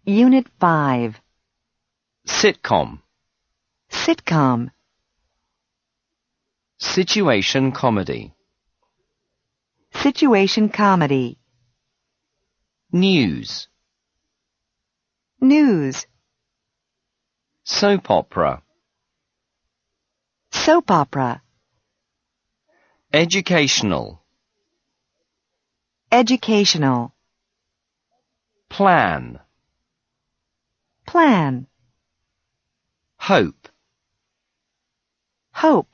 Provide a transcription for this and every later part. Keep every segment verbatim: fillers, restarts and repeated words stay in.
Unit five. Sitcom. Sitcom. Situation comedy. Situation comedy. News. News. Soap opera. Soap opera. Educational. Educational. Plan. Plan. Hope. Hope.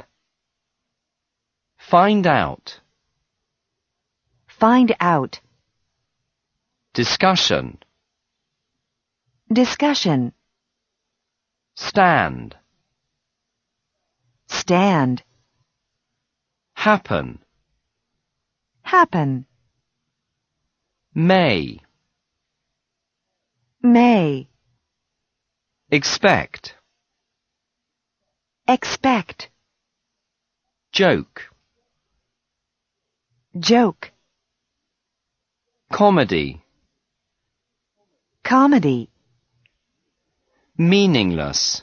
Find out. Find out. Discussion. Discussion. Stand. Stand. Happen. Happen. May. May. Expect. Expect. Joke. Joke. Comedy. Comedy. Meaningless.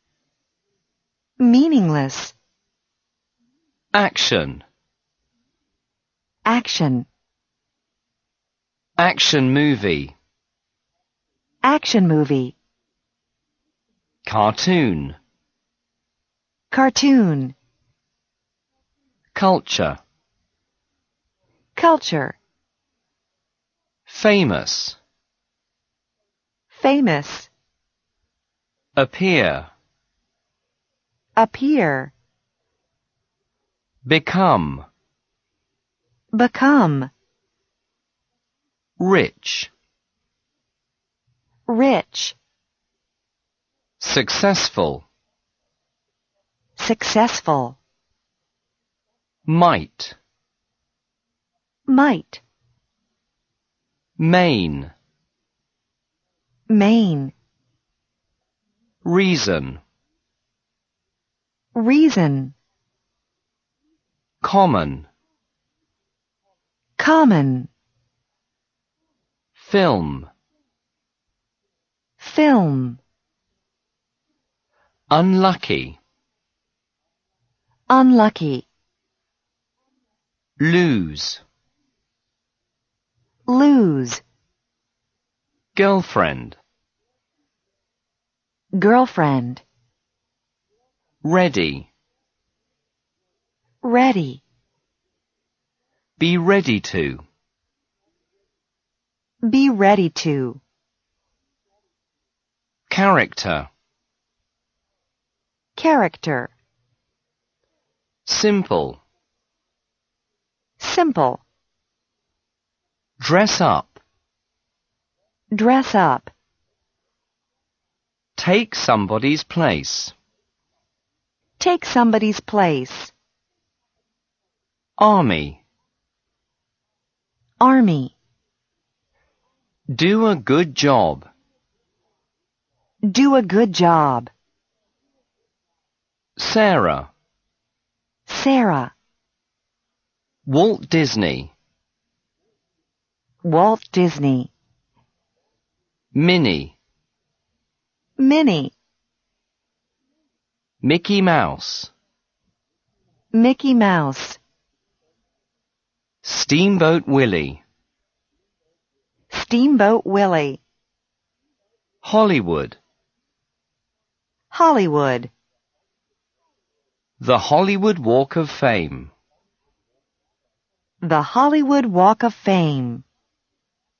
Meaningless. Action. Action. Action movie. Action movie. Cartoon. Cartoon. Culture. Culture. Famous. Famous. Appear. Appear. Become. Become. Rich. Rich. Successful. Successful. Might. Might. Main. Main. Reason. Reason. Common. Common. Film. Film. Unlucky. Unlucky. Lose. Lose. Girlfriend. Girlfriend. Ready. Ready. Be ready to. Be ready to. Character. Character. Simple. Simple. Dress up. Dress up. Take somebody's place. Take somebody's place. Army. Army. Do a good job. Do a good job. Sarah. Sarah. Walt Disney. Walt Disney. Minnie. Minnie. Mickey Mouse. Mickey Mouse. Steamboat Willie. Steamboat Willie. Hollywood. Hollywood. The Hollywood Walk of Fame. The Hollywood Walk of Fame.